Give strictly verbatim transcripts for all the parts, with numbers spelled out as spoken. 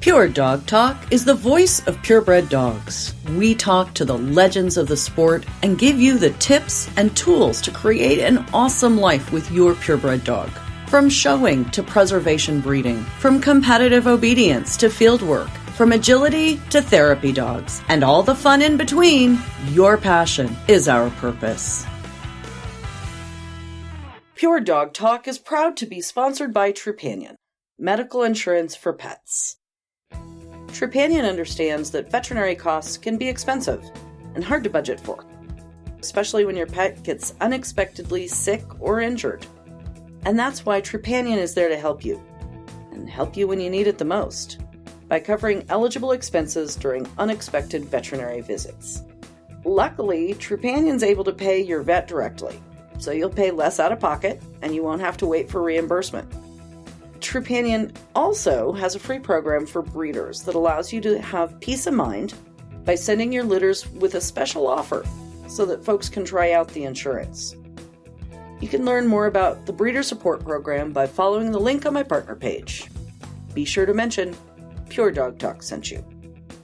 Pure Dog Talk is the voice of purebred dogs. We talk to the legends of the sport and give you the tips and tools to create an awesome life with your purebred dog. From showing to preservation breeding, from competitive obedience to field work, from agility to therapy dogs, and all the fun in between, your passion is our purpose. Pure Dog Talk is proud to be sponsored by Trupanion, medical insurance for pets. Trupanion understands that veterinary costs can be expensive and hard to budget for, especially when your pet gets unexpectedly sick or injured. And that's why Trupanion is there to help you, and help you when you need it the most, by covering eligible expenses during unexpected veterinary visits. Luckily, Trupanion's able to pay your vet directly, so you'll pay less out of pocket and you won't have to wait for reimbursement. Trupanion also has a free program for breeders that allows you to have peace of mind by sending your litters with a special offer so that folks can try out the insurance. You can learn more about the Breeder Support Program by following the link on my partner page. Be sure to mention Pure Dog Talk sent you.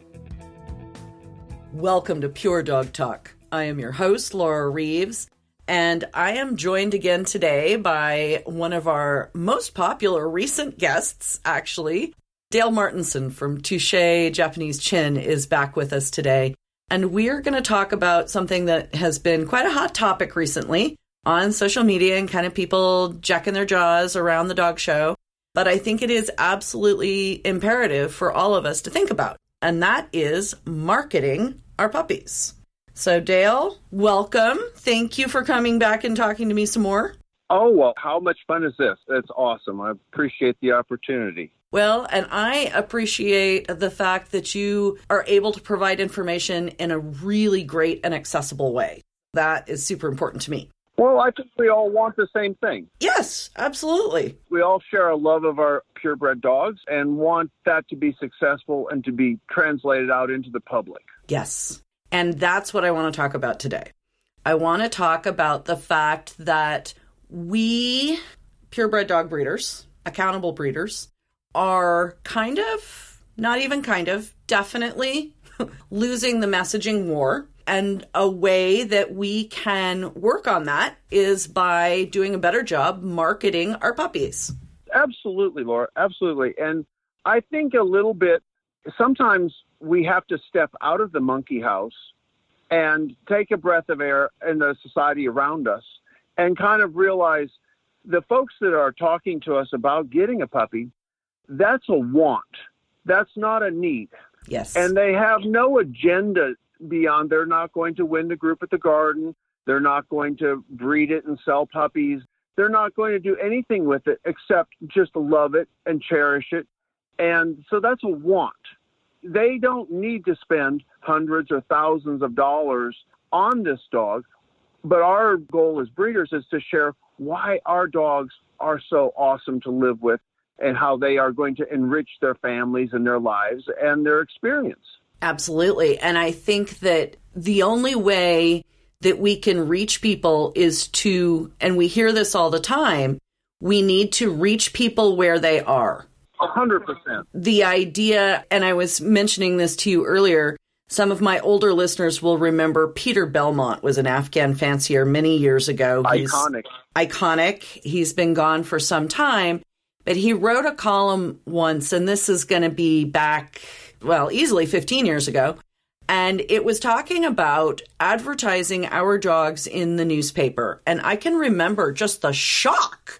Welcome to Pure Dog Talk. I am your host, Laura Reeves. And I am joined again today by one of our most popular recent guests, actually. Dale Martinson from Touché Japanese Chin is back with us today. And we're going to talk about something that has been quite a hot topic recently on social media and kind of people jacking their jaws around the dog show. But I think it is absolutely imperative for all of us to think about. And that is marketing our puppies. So, Dale, welcome. Thank you for coming back and talking to me some more. Oh, well, how much fun is this? That's awesome. I appreciate the opportunity. Well, and I appreciate the fact that you are able to provide information in a really great and accessible way. That is super important to me. Well, I think we all want the same thing. Yes, absolutely. We all share a love of our purebred dogs and want that to be successful and to be translated out into the public. Yes. And that's what I want to talk about today. I want to talk about the fact that we, purebred dog breeders, accountable breeders, are kind of, not even kind of, definitely losing the messaging war. And a way that we can work on that is by doing a better job marketing our puppies. Absolutely, Laura. Absolutely. And I think a little bit, sometimes we have to step out of the monkey house and take a breath of air in the society around us and kind of realize the folks that are talking to us about getting a puppy, that's a want. That's not a need. Yes. And they have no agenda beyond. They're not going to win the group at the garden. They're not going to breed it and sell puppies. They're not going to do anything with it except just love it and cherish it. And so that's a want. They don't need to spend hundreds or thousands of dollars on this dog. But our goal as breeders is to share why our dogs are so awesome to live with and how they are going to enrich their families and their lives and their experience. Absolutely. And I think that the only way that we can reach people is to, and we hear this all the time, we need to reach people where they are. A hundred percent. The idea, and I was mentioning this to you earlier, some of my older listeners will remember Peter Belmont was an Afghan fancier many years ago. He's iconic. Iconic. He's been gone for some time, but he wrote a column once, and this is going to be back, well, easily fifteen years ago. And it was talking about advertising our dogs in the newspaper. And I can remember just the shock.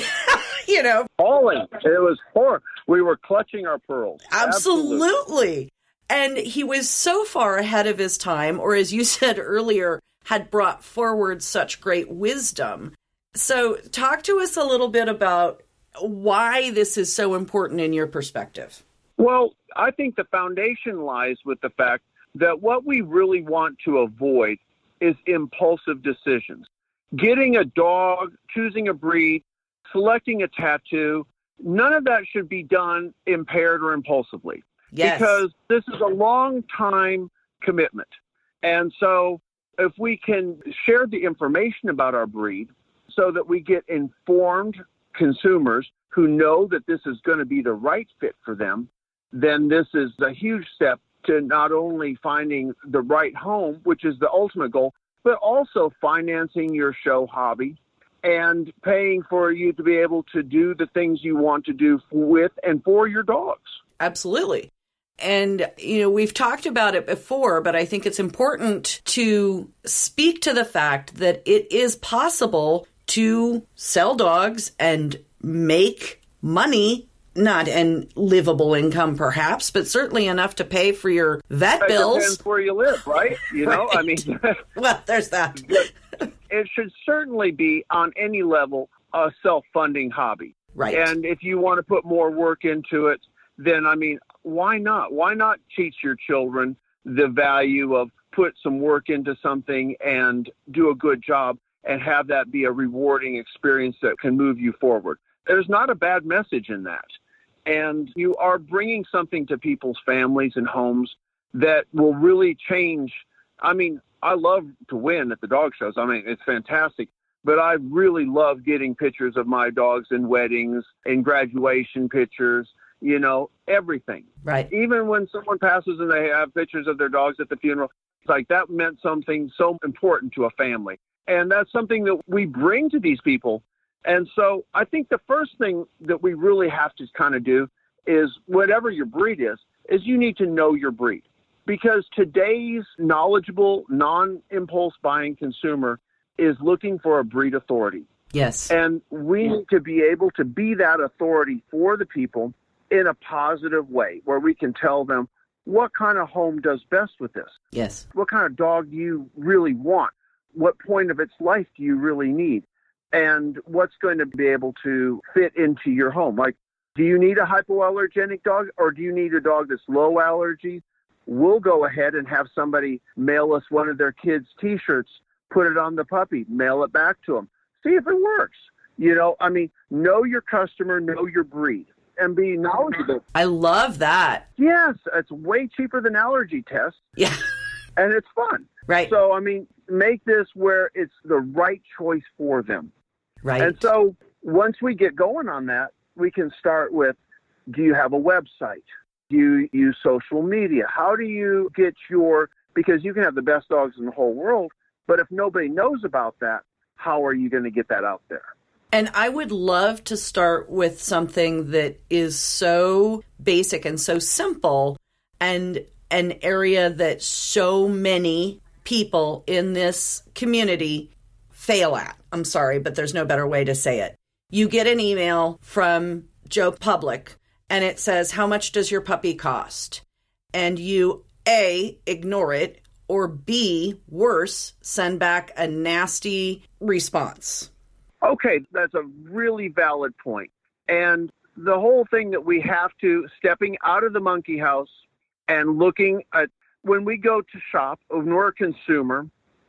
You know, falling. It was horrible. We were clutching our pearls. Absolutely. Absolutely. And he was so far ahead of his time, or as you said earlier, had brought forward such great wisdom. So talk to us a little bit about why this is so important in your perspective. Well, I think the foundation lies with the fact that what we really want to avoid is impulsive decisions. Getting a dog, choosing a breed, selecting a tattoo, none of that should be done impaired or impulsively. Yes. Because this is a long time commitment. And so if we can share the information about our breed so that we get informed consumers who know that this is going to be the right fit for them, then this is a huge step to not only finding the right home, which is the ultimate goal, but also financing your show hobby and paying for you to be able to do the things you want to do with and for your dogs. Absolutely. And, you know, we've talked about it before, but I think it's important to speak to the fact that it is possible to sell dogs and make money, not an livable income perhaps, but certainly enough to pay for your vet it bills. Depends where you live, right? You know, right. I mean, well, there's that. It should certainly be on any level a self-funding hobby. Right. And if you want to put more work into it, then, I mean, why not? Why not teach your children the value of put some work into something and do a good job and have that be a rewarding experience that can move you forward? There's not a bad message in that. And you are bringing something to people's families and homes that will really change. I mean, I love to win at the dog shows. I mean, it's fantastic. But I really love getting pictures of my dogs in weddings, in graduation pictures, you know, everything. Right. Even when someone passes and they have pictures of their dogs at the funeral, it's like that meant something so important to a family. And that's something that we bring to these people. And so I think the first thing that we really have to kind of do is whatever your breed is, is you need to know your breed. Because today's knowledgeable, non-impulse buying consumer is looking for a breed authority. Yes. And we need to be able to be that authority for the people in a positive way where we can tell them what kind of home does best with this. Yes. What kind of dog do you really want? What point of its life do you really need? And what's going to be able to fit into your home? Like, do you need a hypoallergenic dog or do you need a dog that's low allergy? We'll go ahead and have somebody mail us one of their kids' T-shirts, put it on the puppy, mail it back to them. See if it works. You know, I mean, know your customer, know your breed, and be knowledgeable. I love that. Yes, it's way cheaper than allergy tests. Yeah. And it's fun. Right. So, I mean, make this where it's the right choice for them. Right. And so once we get going on that, we can start with, do you have a website? Do you use social media? How do you get your, because you can have the best dogs in the whole world, but if nobody knows about that, how are you going to get that out there? And I would love to start with something that is so basic and so simple and an area that so many people in this community fail at. I'm sorry, but there's no better way to say it. You get an email from Joe Public and it says, how much does your puppy cost? And you A, ignore it, or B, worse, send back a nasty response. Okay, that's a really valid point. And the whole thing that we have to, stepping out of the monkey house and looking at, when we go to shop, when we're a consumer,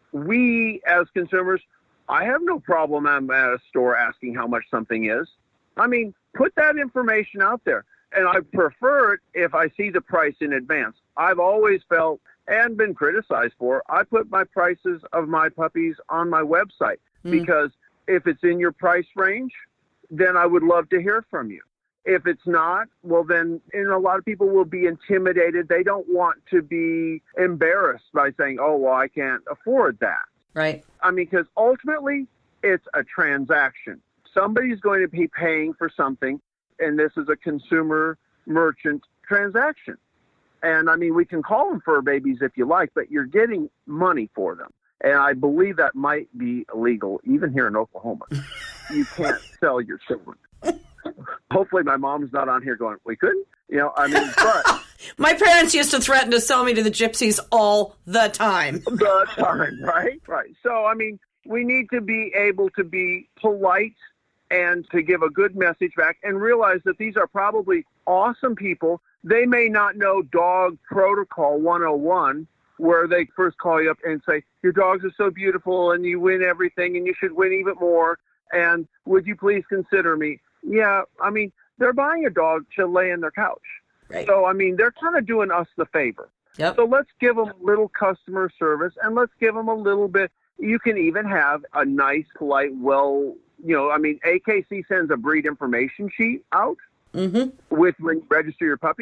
we as consumers, I have no problem I'm at a store asking how much something is. I mean, put that information out there. And I prefer it if I see the price in advance. I've always felt and been criticized for, I put my prices of my puppies on my website mm. because if it's in your price range, then I would love to hear from you. If it's not, well, then and a lot of people will be intimidated. They don't want to be embarrassed by saying, oh, well, I can't afford that. Right. I mean, because ultimately, it's a transaction. Somebody's going to be paying for something, and this is a consumer merchant transaction. And, I mean, we can call them fur babies if you like, but you're getting money for them. And I believe that might be illegal, even here in Oklahoma. You can't sell your children. Hopefully my mom's not on here going, we couldn't? You know, I mean, but... My parents used to threaten to sell me to the gypsies all the time. The time, right? Right. So, I mean, we need to be able to be polite and to give a good message back and realize that these are probably awesome people. They may not know dog protocol one oh one, where they first call you up and say, your dogs are so beautiful and you win everything and you should win even more. And would you please consider me? Yeah, I mean, they're buying a dog to lay in their couch. Right. So, I mean, they're kind of doing us the favor. Yep. So let's give them a little customer service and let's give them a little bit. You can even have a nice, polite, well, you know, I mean, A K C sends a breed information sheet out mm-hmm. with when you register your puppies.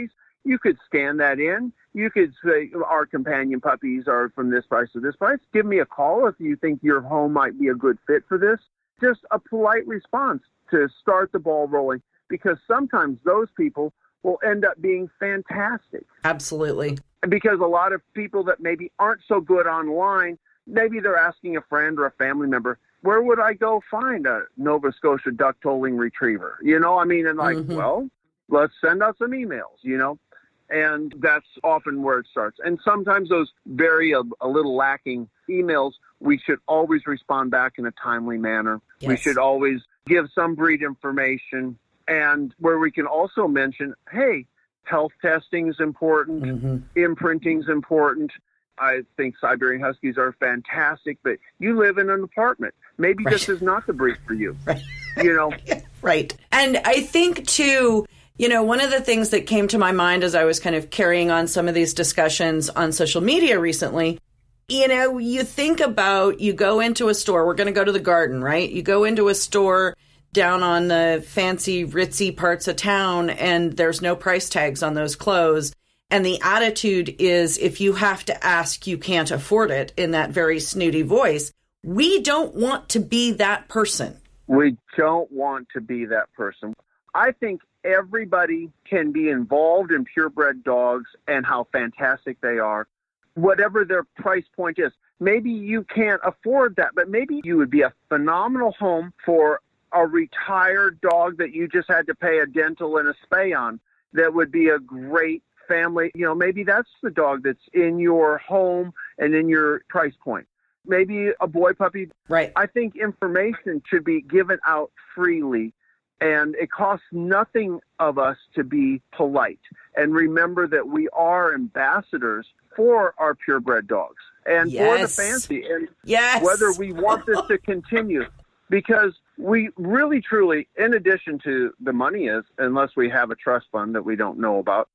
You could scan that in. You could say, our companion puppies are from this price to this price. Give me a call if you think your home might be a good fit for this. Just a polite response to start the ball rolling, because sometimes those people will end up being fantastic. Absolutely. Because a lot of people that maybe aren't so good online, maybe they're asking a friend or a family member, where would I go find a Nova Scotia duck tolling retriever? You know, I mean, and like, mm-hmm. well, let's send out some emails, you know, and that's often where it starts. And sometimes those very a, a little lacking emails, we should always respond back in a timely manner. Yes. We should always give some breed information, and where we can also mention, hey, health testing is important, mm-hmm. imprinting is important. I think Siberian Huskies are fantastic, but you live in an apartment. Maybe right. this is not the breed for you, right. you know? Right. And I think, too, you know, one of the things that came to my mind as I was kind of carrying on some of these discussions on social media recently, you know, you think about, you go into a store, we're going to go to the Garden, right? You go into a store down on the fancy, ritzy parts of town, and there's no price tags on those clothes. And the attitude is, if you have to ask, you can't afford it, in that very snooty voice. We don't want to be that person. We don't want to be that person. I think everybody can be involved in purebred dogs and how fantastic they are, whatever their price point is. Maybe you can't afford that, but maybe you would be a phenomenal home for a retired dog that you just had to pay a dental and a spay on. That would be a great family. You know, maybe that's the dog that's in your home and in your price point. Maybe a boy puppy. Right. I think information should be given out freely, and it costs nothing of us to be polite. And remember that we are ambassadors for our purebred dogs and yes. for the fancy. And yes. whether we want this to continue, because we really, truly, in addition to the money is, unless we have a trust fund that we don't know about,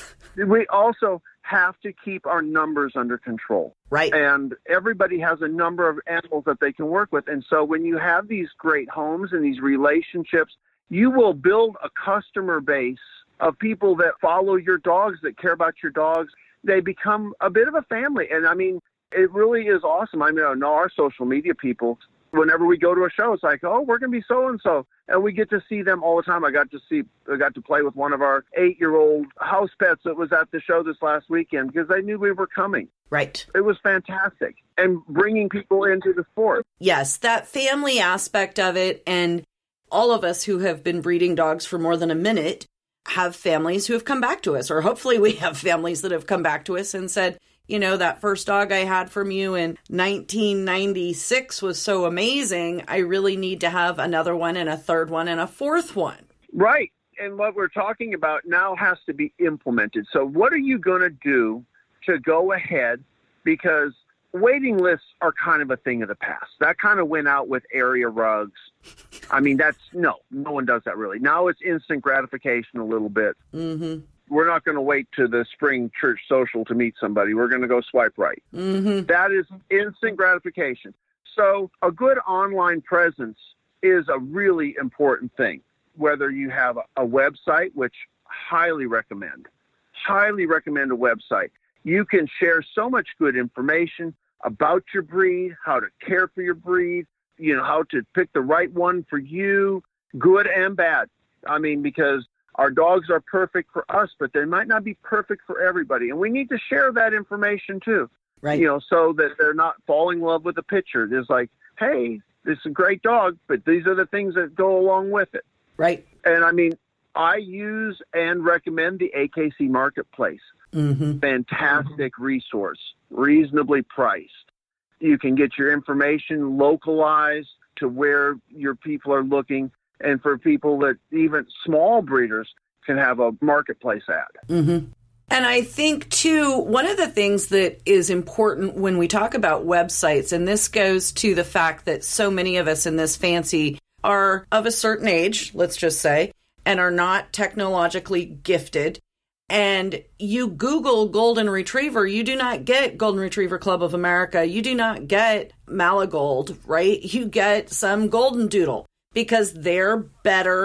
we also have to keep our numbers under control. Right. And everybody has a number of animals that they can work with. And so when you have these great homes and these relationships, you will build a customer base of people that follow your dogs, that care about your dogs. They become a bit of a family. And I mean, it really is awesome. I mean, I know our social media people, whenever we go to a show, it's like, oh, we're going to be so-and-so. And we get to see them all the time. I got to see, I got to play with one of our eight-year-old house pets that was at the show this last weekend because they knew we were coming. Right. It was fantastic. And bringing people into the sport. Yes, that family aspect of it. And all of us who have been breeding dogs for more than a minute have families who have come back to us, or hopefully we have families that have come back to us and said, you know, that first dog I had from you in nineteen ninety-six was so amazing. I really need to have another one and a third one and a fourth one. Right. And what we're talking about now has to be implemented. So what are you going to do to go ahead? Because waiting lists are kind of a thing of the past. That kind of went out with area rugs. I mean, that's no, no one does that really. Now it's instant gratification a little bit. Mm-hmm. We're not going to wait to the spring church social to meet somebody. We're going to go swipe right. Mm-hmm. That is instant gratification. So a good online presence is a really important thing. Whether you have a, a website, which highly recommend, highly recommend a website. You can share so much good information about your breed, how to care for your breed, you know, how to pick the right one for you, good and bad. I mean, because our dogs are perfect for us, but they might not be perfect for everybody. And we need to share that information too. Right. You know, so that they're not falling in love with the picture. There's like, hey, this is a great dog, but these are the things that go along with it. Right. And I mean, I use and recommend the A K C Marketplace. Mm-hmm. Fantastic resource, reasonably priced. You can get your information localized to where your people are looking. And for people that even small breeders can have a marketplace at. Mm-hmm. And I think, too, one of the things that is important when we talk about websites, and this goes to the fact that so many of us in this fancy are of a certain age, let's just say, and are not technologically gifted. And you Google Golden Retriever, you do not get Golden Retriever Club of America. You do not get Malagold, right? You get some Golden Doodle, because they're better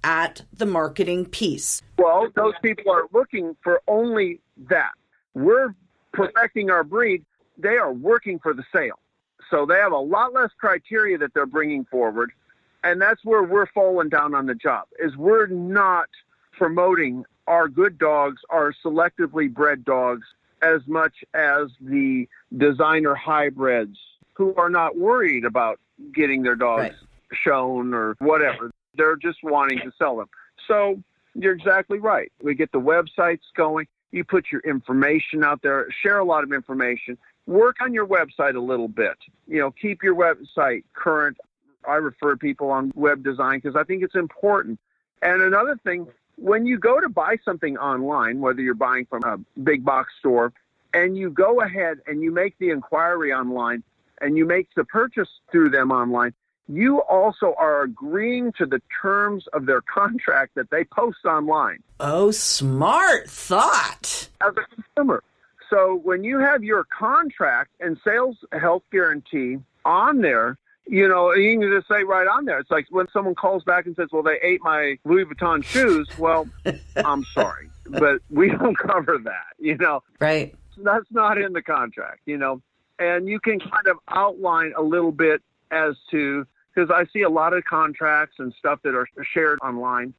at the marketing piece. Well, those people are looking for only that. We're perfecting our breed. They are working for the sale. So they have a lot less criteria that they're bringing forward. And that's where we're falling down on the job, is we're not promoting our good dogs, our selectively bred dogs, as much as the designer hybrids who are not worried about getting their dogs right. shown or whatever. They're just wanting to sell them. So you're exactly right. We get the websites going. You put your information out there, share a lot of information, work on your website a little bit. You know, keep your website current. I refer people on web design because I think it's important. And another thing, when you go to buy something online, whether you're buying from a big box store, and you go ahead and you make the inquiry online and you make the purchase through them online, you also are agreeing to the terms of their contract that they post online. Oh, smart thought. As a consumer. So when you have your contract and sales health guarantee on there, you know, you can just say right on there. It's like when someone calls back and says, well, they ate my Louis Vuitton shoes. Well, I'm sorry, but we don't cover that, you know. Right. That's not in the contract, you know. And you can kind of outline a little bit as to, because I see a lot of contracts and stuff that are shared online,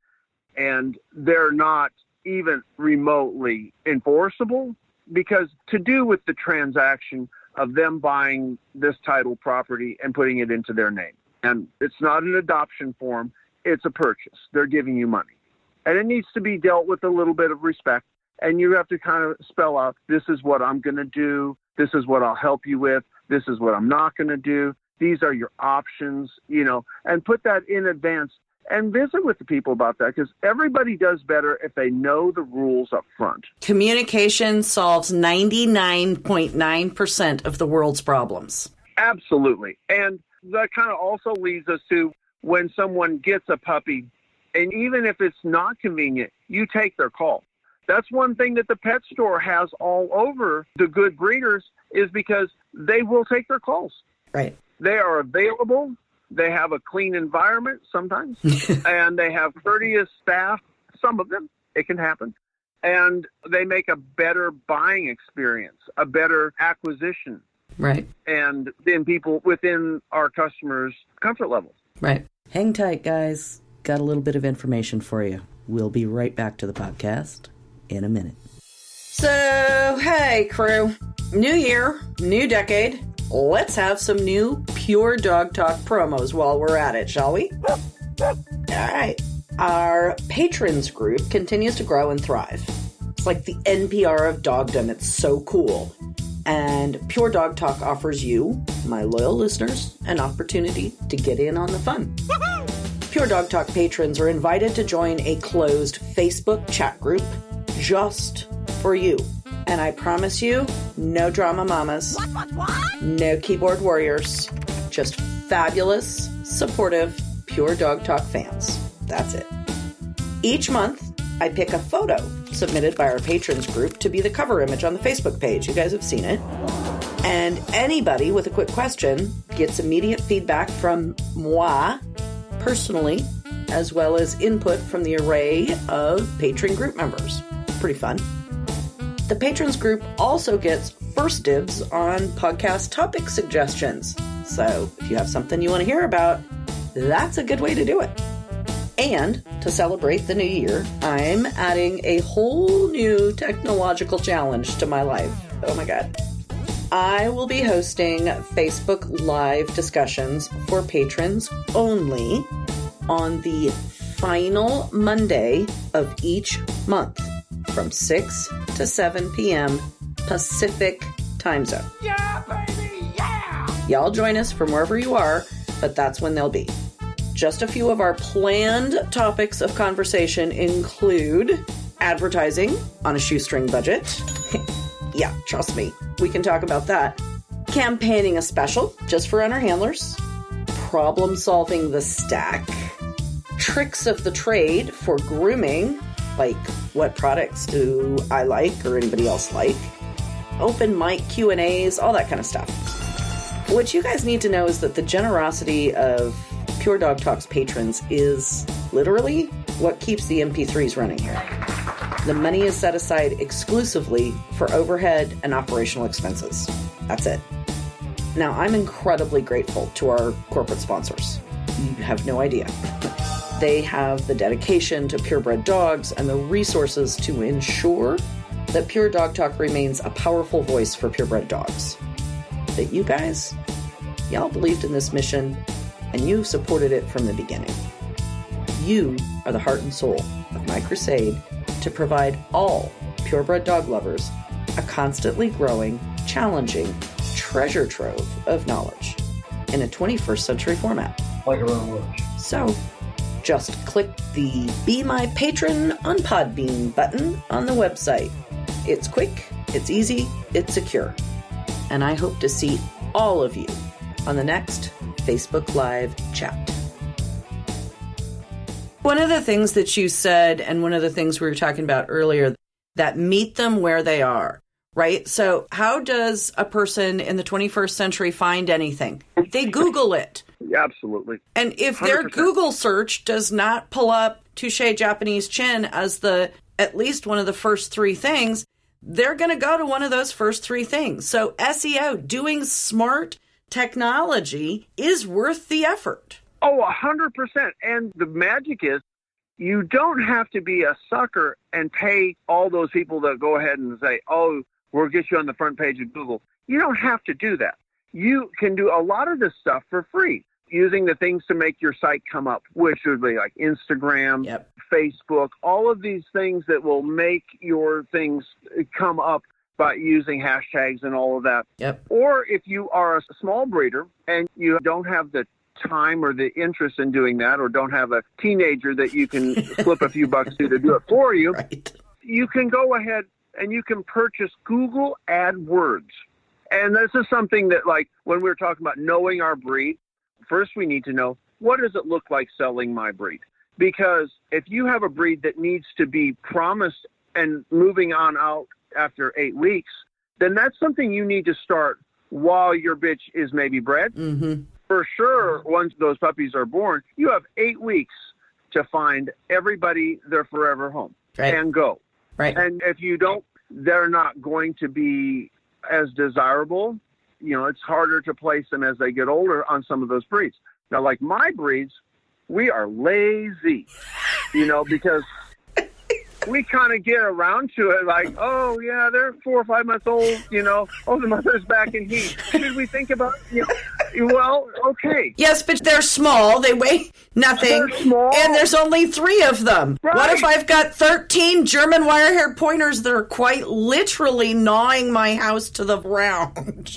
and they're not even remotely enforceable, because to do with the transaction of them buying this title property and putting it into their name. And it's not an adoption form. It's a purchase. They're giving you money. And it needs to be dealt with a little bit of respect. And you have to kind of spell out, this is what I'm going to do. This is what I'll help you with. This is what I'm not going to do. These are your options, you know, and put that in advance and visit with the people about that, because everybody does better if they know the rules up front. Communication solves ninety-nine point nine percent of the world's problems. Absolutely. And that kind of also leads us to when someone gets a puppy, and even if it's not convenient, you take their call. That's one thing that the pet store has all over the good breeders, is because they will take their calls. Right. They are available. They have a clean environment sometimes, and they have courteous staff, some of them. It can happen. And they make a better buying experience, a better acquisition. Right. And then people within our customers' comfort level. Right. Hang tight, guys. Got a little bit of information for you. We'll be right back to the podcast in a minute. So, hey, crew. New year, new decade. Let's have some new Pure Dog Talk promos while we're at it, shall we? All right. Our patrons group continues to grow and thrive. It's like the N P R of dogdom. It's so cool. And Pure Dog Talk offers you, my loyal listeners, an opportunity to get in on the fun. Pure Dog Talk patrons are invited to join a closed Facebook chat group just for you. And I promise you, no drama mamas, what, what, what? No keyboard warriors, just fabulous, supportive, Pure Dog Talk fans. That's it. Each month, I pick a photo submitted by our patrons group to be the cover image on the Facebook page. You guys have seen it. And anybody with a quick question gets immediate feedback from moi personally, as well as input from the array of patron group members. Pretty fun. The patrons group also gets first dibs on podcast topic suggestions. So if you have something you want to hear about, that's a good way to do it. And to celebrate the new year, I'm adding a whole new technological challenge to my life. Oh my God. I will be hosting Facebook Live discussions for patrons only on the final Monday of each month from six to seven p.m. Pacific time zone. Yeah, baby, yeah! Y'all join us from wherever you are, but that's when they'll be. Just a few of our planned topics of conversation include advertising on a shoestring budget. Yeah, trust me, we can talk about that. Campaigning a special just for owner handlers. Problem solving the stack. Tricks of the trade for grooming, like what products do I like or anybody else like. Open mic Q and A's, all that kind of stuff. What you guys need to know is that the generosity of Pure Dog Talk's patrons is literally what keeps the M P threes running here. The money is set aside exclusively for overhead and operational expenses. That's it. Now, I'm incredibly grateful to our corporate sponsors. You have no idea. They have the dedication to purebred dogs and the resources to ensure that Pure Dog Talk remains a powerful voice for purebred dogs. That you guys, y'all believed in this mission, and you supported it from the beginning. You are the heart and soul of my crusade to provide all purebred dog lovers a constantly growing, challenging treasure trove of knowledge in a twenty-first century format. Like around lunch. So, just click the Be My Patron on Podbean button on the website. It's quick, it's easy, it's secure. And I hope to see all of you on the next Facebook Live chat. One of the things that you said, and one of the things we were talking about earlier, that meet them where they are, right? So how does a person in the twenty-first century find anything? They Google it. Absolutely. And if one hundred percent. their Google search does not pull up Touché Japanese Chin as the at least one of the first three things, they're going to go to one of those first three things. So S E O, doing smart technology, is worth the effort. Oh, one hundred percent. And the magic is you don't have to be a sucker and pay all those people that go ahead and say, oh, we'll get you on the front page of Google. You don't have to do that. You can do a lot of this stuff for free using the things to make your site come up, which would be like Instagram, Yep. Facebook, all of these things that will make your things come up by using hashtags and all of that. Yep. Or if you are a small breeder and you don't have the time or the interest in doing that, or don't have a teenager that you can slip a few bucks to to do it for you, Right. you can go ahead and you can purchase Google AdWords. And this is something that, like, when we were talking about knowing our breed, first we need to know, what does it look like selling my breed? Because if you have a breed that needs to be promised and moving on out after eight weeks, then that's something you need to start while your bitch is maybe bred. Mm-hmm. For sure, once those puppies are born, you have eight weeks to find everybody their forever home Right. and go. Right. And if you don't, they're not going to be as desirable. You know, it's harder to place them as they get older on some of those breeds. Now, like my breeds, we are lazy, you know, because we kind of get around to it like, oh, yeah, they're four or five months old, you know, oh, the mother's back in heat. Should we think about, you know, well, okay. Yes, but they're small. They weigh nothing. They're small. And there's only three of them. Right. What if I've got thirteen German wire-haired pointers that are quite literally gnawing my house to the ground?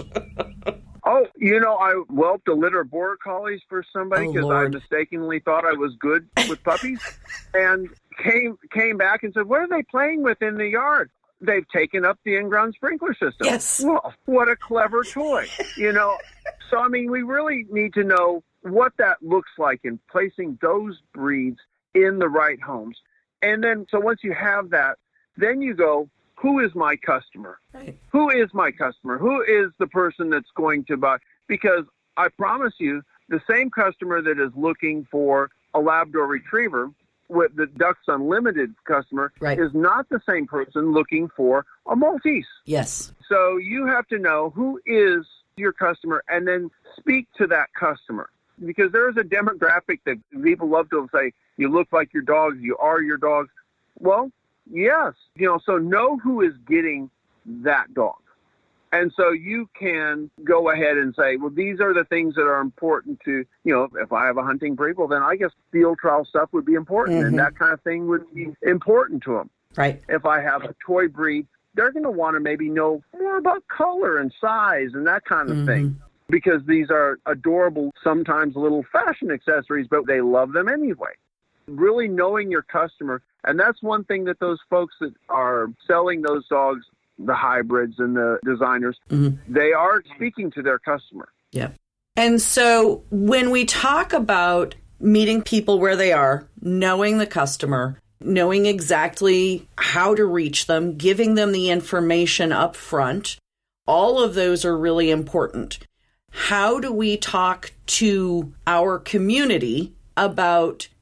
Oh, you know, I whelped a litter of border collies for somebody Oh, because I Lord. mistakenly thought I was good with puppies, and came came back and said, "What are they playing with in the yard?" They've taken up the in-ground sprinkler system. Yes. Well, what a clever toy, you know. So, I mean, we really need to know what that looks like in placing those breeds in the right homes. And then, so once you have that, then you go, who is my customer? Right. Who is my customer? Who is the person that's going to buy? Because I promise you, the same customer that is looking for a Labrador Retriever with the Ducks Unlimited customer Right. is not the same person looking for a Maltese. Yes. So you have to know who is your customer and then speak to that customer. Because there is a demographic that people love to say, you look like your dogs, you are your dogs. Well, yes, you know, so know who is getting that dog. And so you can go ahead and say, well, these are the things that are important to, you know, if I have a hunting breed, well, then I guess field trial stuff would be important. Mm-hmm. And that kind of thing would be important to them. Right. If I have a toy breed, they're going to want to maybe know more about color and size and that kind of Mm-hmm. thing. Because these are adorable, sometimes little fashion accessories, but they love them anyway. Really knowing your customer. And that's one thing that those folks that are selling those dogs, the hybrids and the designers, Mm-hmm. they are speaking to their customer. Yeah. And so when we talk about meeting people where they are, knowing the customer, knowing exactly how to reach them, giving them the information up front, all of those are really important. How do we talk to our community about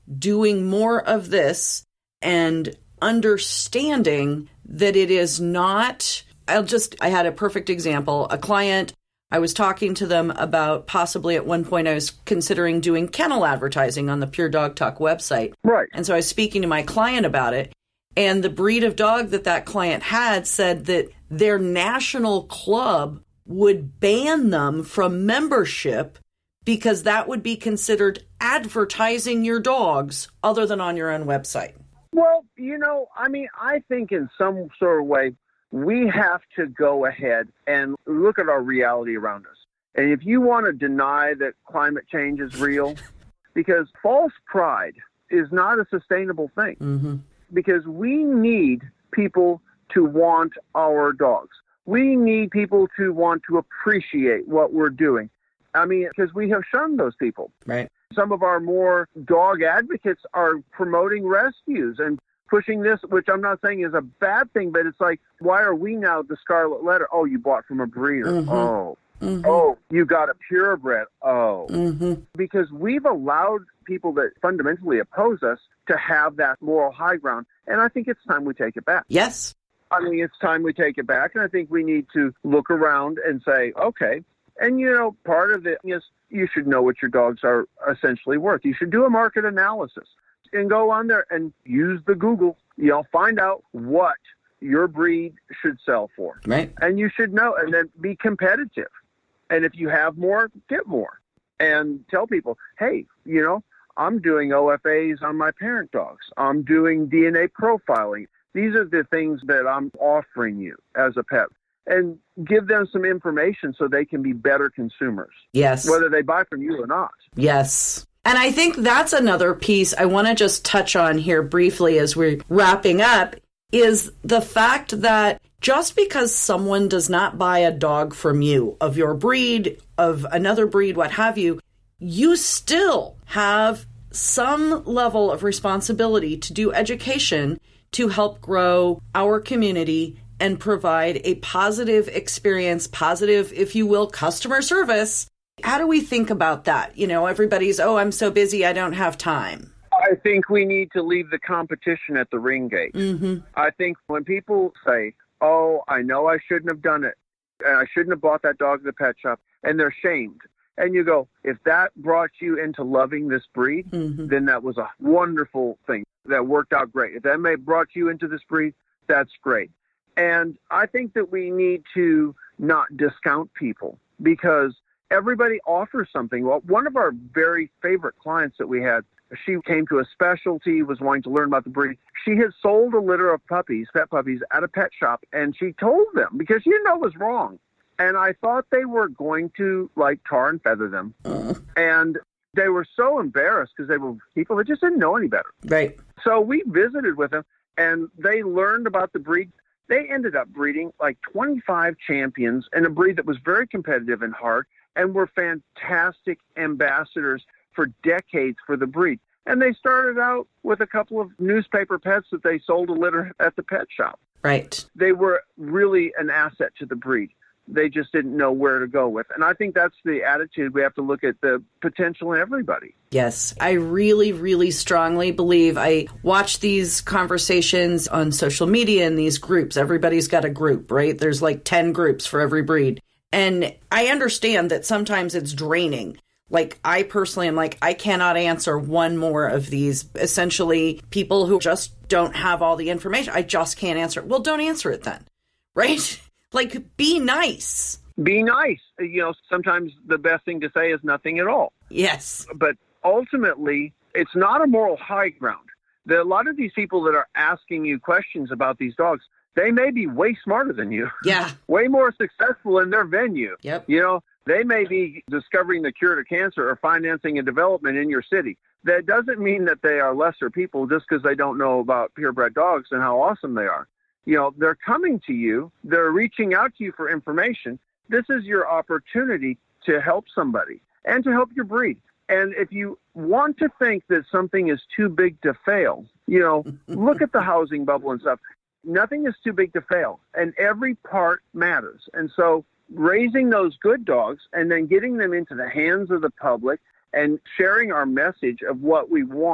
doing more of this and understanding that it is not, I'll just, I had a perfect example. A client, I was talking to them about possibly at one point I was considering doing kennel advertising on the Pure Dog Talk website. Right. And so I was speaking to my client about it. And the breed of dog that that client had said that their national club would ban them from membership because that would be considered advertising your dogs other than on your own website. Well, you know, I mean, I think in some sort of way, we have to go ahead and look at our reality around us. And if you want to deny that climate change is real, because false pride is not a sustainable thing, Mm-hmm. because we need people to want our dogs. We need people to want to appreciate what we're doing. I mean, because we have shunned those people. Right. Some of our more dog advocates are promoting rescues and pushing this, which I'm not saying is a bad thing, but it's like, why are we now the scarlet letter? Oh, you bought from a breeder. Mm-hmm. Oh. Mm-hmm. Oh, you got a purebred. Oh. Mm-hmm. Because we've allowed people that fundamentally oppose us to have that moral high ground. And I think it's time we take it back. Yes. I mean, it's time we take it back. And I think we need to look around and say, okay. And, you know, part of it is you should know what your dogs are essentially worth. You should do a market analysis and go on there and use the Google. You know, find out what your breed should sell for. Right. And you should know, and then be competitive. And if you have more, get more. And tell people, hey, you know, I'm doing O F As on my parent dogs. I'm doing D N A profiling. These are the things that I'm offering you as a pet. And give them some information so they can be better consumers. Yes. Whether they buy from you or not. Yes. And I think that's another piece I want to just touch on here briefly as we're wrapping up, is the fact that just because someone does not buy a dog from you, of your breed, of another breed, what have you, you still have some level of responsibility to do education to help grow our community and provide a positive experience, positive, if you will, customer service. How do we think about that? You know, everybody's, oh, I'm so busy, I don't have time. I think we need to leave the competition at the ring gate. Mm-hmm. I think when people say, oh, I know I shouldn't have done it, and I shouldn't have bought that dog at the pet shop, and they're shamed. And you go, if that brought you into loving this breed, Mm-hmm. then that was a wonderful thing. That worked out great. If that may have brought you into this breed, that's great. And I think that we need to not discount people, because everybody offers something. Well, one of our very favorite clients that we had, she came to a specialty, was wanting to learn about the breed. She had sold a litter of puppies, pet puppies, at a pet shop, and she told them, because she didn't know it was wrong. And I thought they were going to, like, tar and feather them. Uh, And they were so embarrassed because they were people that just didn't know any better. right. So we visited with them, and they learned about the breed. They ended up breeding like twenty-five champions in a breed that was very competitive and hard, and were fantastic ambassadors for decades for the breed. And they started out with a couple of newspaper pets that they sold a litter at the pet shop. Right. They were really an asset to the breed. They just didn't know where to go with. And I think that's the attitude. We have to look at the potential in everybody. Yes, I really, really strongly believe. I watch these conversations on social media in these groups. Everybody's got a group, right? There's like ten groups for every breed. And I understand that sometimes it's draining. Like, I personally am like, I cannot answer one more of these. Essentially, people who just don't have all the information. I just can't answer it. Well, don't answer it then, right? Like, be nice. Be nice. You know, sometimes the best thing to say is nothing at all. Yes. But ultimately, it's not a moral high ground. There are a lot of these people that are asking you questions about these dogs, they may be way smarter than you. Yeah. Way more successful in their venue. Yep. You know, they may be discovering the cure to cancer or financing a development in your city. That doesn't mean that they are lesser people just because they don't know about purebred dogs and how awesome they are. You know, they're coming to you. They're reaching out to you for information. This is your opportunity to help somebody and to help your breed. And if you want to think that something is too big to fail, you know, look at the housing bubble and stuff. Nothing is too big to fail, and every part matters. And so raising those good dogs and then getting them into the hands of the public and sharing our message of what we want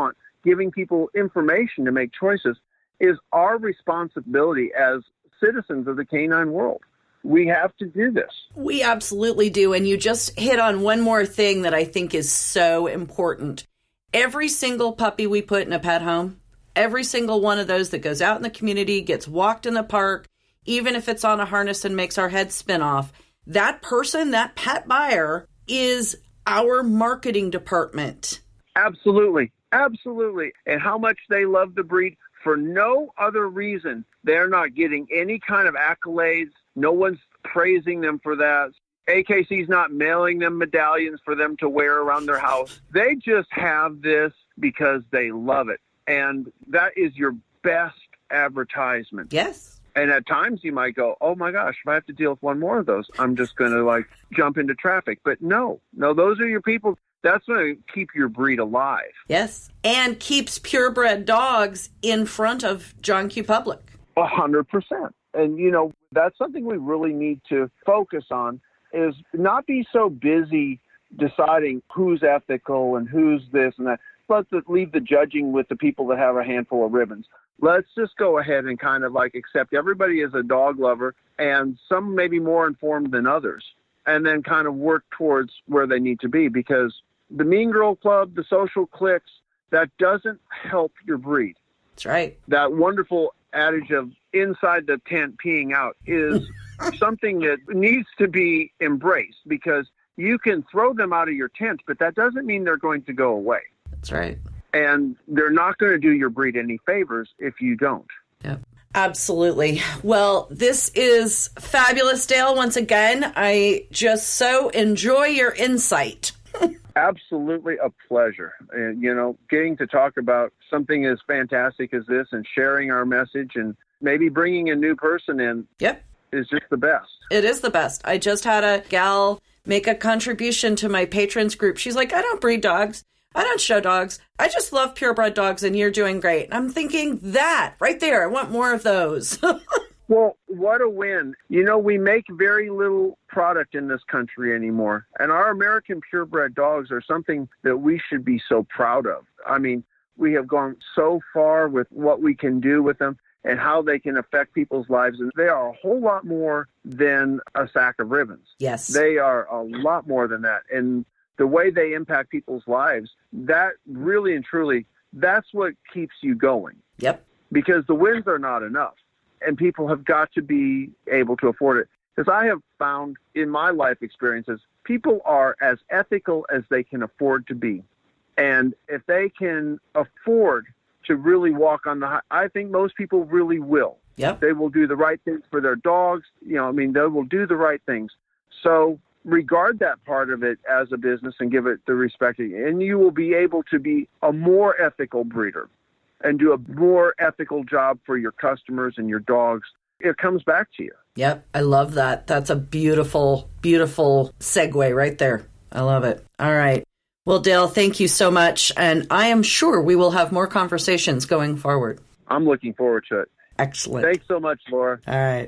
giving people information to make choices is our responsibility as citizens of the canine world. We have to do this. We absolutely do. And you just hit on one more thing that I think is so important. Every single puppy we put in a pet home, every single one of those that goes out in the community, gets walked in the park, even if it's on a harness and makes our heads spin off, that person, that pet buyer, is our marketing department. Absolutely. Absolutely. And how much they love the breed for no other reason. They're not getting any kind of accolades. No one's praising them for that. A K C's not mailing them medallions for them to wear around their house. They just have this because they love it. And that is your best advertisement. Yes. And at times you might go, oh my gosh, if I have to deal with one more of those, I'm just going to like jump into traffic. But no, no, those are your people. That's going to keep your breed alive. Yes. And keeps purebred dogs in front of John Q. Public. A hundred percent. And, you know, that's something we really need to focus on, is not be so busy deciding who's ethical and who's this and that. Let's leave the judging with the people that have a handful of ribbons. Let's just go ahead and kind of like accept everybody as a dog lover, and some may be more informed than others, and then kind of work towards where they need to be, because the Mean Girl Club, the social cliques, that doesn't help your breed. That's right. That wonderful adage of inside the tent peeing out is something that needs to be embraced, because you can throw them out of your tent, but that doesn't mean they're going to go away. That's right. And they're not going to do your breed any favors if you don't. Yep. Absolutely. Well, this is fabulous, Dale. Once again, I just so enjoy your insight. Absolutely a pleasure. And, you know, getting to talk about something as fantastic as this and sharing our message and maybe bringing a new person in yep. is just the best. It is the best. I just had a gal make a contribution to my patrons group. She's like, I don't breed dogs. I don't show dogs. I just love purebred dogs, and you're doing great. I'm thinking that right there. I want more of those. Well, what a win. You know, we make very little product in this country anymore, and our American purebred dogs are something that we should be so proud of. I mean, we have gone so far with what we can do with them and how they can affect people's lives, and they are a whole lot more than a sack of ribbons. Yes. They are a lot more than that, and the way they impact people's lives, that really and truly, that's what keeps you going. Yep. Because the wins are not enough, and people have got to be able to afford it. Because I have found in my life experiences, people are as ethical as they can afford to be. And if they can afford to really walk on the high, I think most people really will. Yep. They will do the right things for their dogs. You know, I mean, they will do the right things. So regard that part of it as a business and give it the respect, and you will be able to be a more ethical breeder and do a more ethical job for your customers and your dogs. It comes back to you. Yep. I love that. That's a beautiful, beautiful segue right there. I love it. All right. Well, Dale, thank you so much. And I am sure we will have more conversations going forward. I'm looking forward to it. Excellent. Thanks so much, Laura. All right.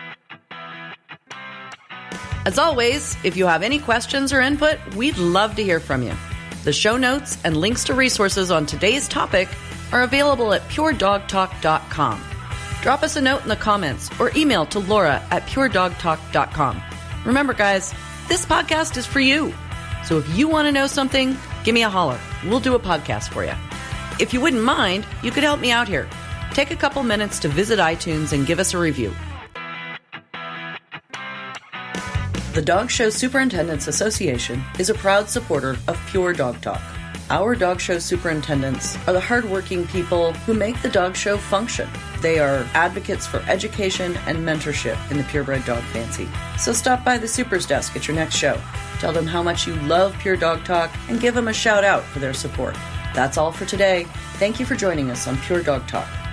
As always, if you have any questions or input, we'd love to hear from you. The show notes and links to resources on today's topic are available at pure dog talk dot com. Drop us a note in the comments or email to Laura at pure dog talk dot com. Remember, guys, this podcast is for you. So if you want to know something, give me a holler. We'll do a podcast for you. If you wouldn't mind, you could help me out here. Take a couple minutes to visit iTunes and give us a review. The Dog Show Superintendents Association is a proud supporter of Pure Dog Talk. Our dog show superintendents are the hardworking people who make the dog show function. They are advocates for education and mentorship in the purebred dog fancy. So stop by the Super's desk at your next show. Tell them how much you love Pure Dog Talk and give them a shout out for their support. That's all for today. Thank you for joining us on Pure Dog Talk.